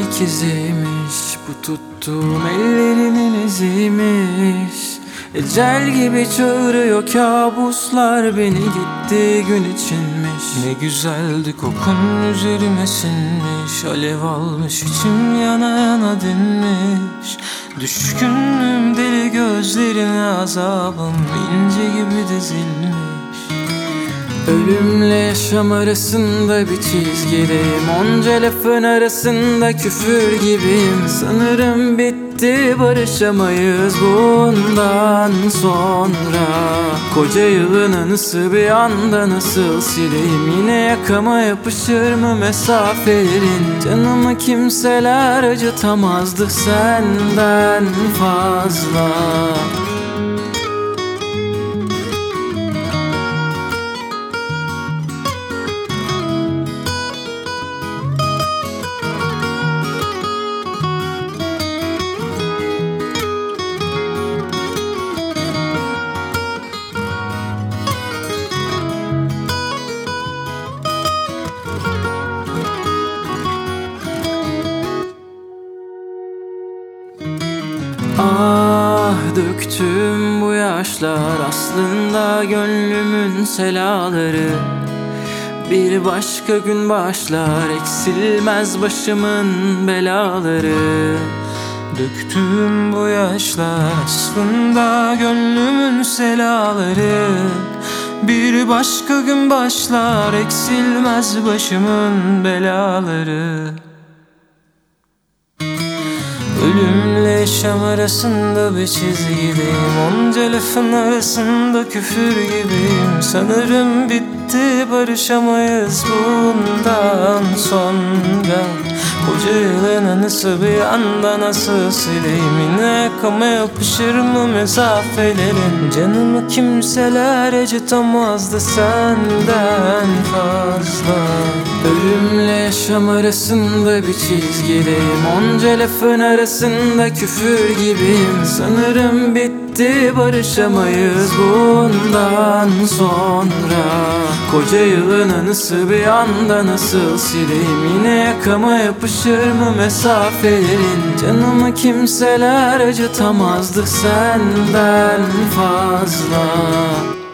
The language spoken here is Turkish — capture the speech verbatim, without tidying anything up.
ayak iziymiş, bu tuttuğum ellerinin iziymiş. Ecel gibi çağırıyor kabuslar beni, gittiği gün içinmiş. Ne güzeldi kokun üzerime sinmiş, alev almış içim yana yana dinmiş. Düşkünlüğüm deli gözlerine, azabım ince gibi dizilmiş. Ölümle yaşam arasında bir çizgideyim, onca lafın arasında küfür gibiyim. Sanırım bitti, barışamayız bundan sonra. Koca yılın anısı bir anda nasıl sileyim? Yine yakama yapışır mı mesafelerin? Canımı kimseler acıtamazdı senden fazla. Ah, döktüğüm bu yaşlar aslında gönlümün selaları. Bir başka gün başlar, eksilmez başımın belaları. Döktüğüm bu yaşlar aslında gönlümün selaları. Bir başka gün başlar, eksilmez başımın belaları. Ölümle yaşam arasında bir çizgideyim, onca lafın arasında küfür gibiyim. Sanırım bitti, barışamayız bundan sonra. Koca yılın anısı bir anda nasıl sileyim? Yine yakama yapışır mı mesafelerin? Canımı kimseler acıtamazdı senden fazla. Ölümle yaşam arasında bir çizgideyim, onca lafın arasında küfür gibiyim. Sanırım bitti, barışamayız bundan sonra. Koca yılın anısı bir anda nasıl sileyim? Yine yakama yapışır mı mesafelerin? Canımı kimseler acıtamazdı senden fazla.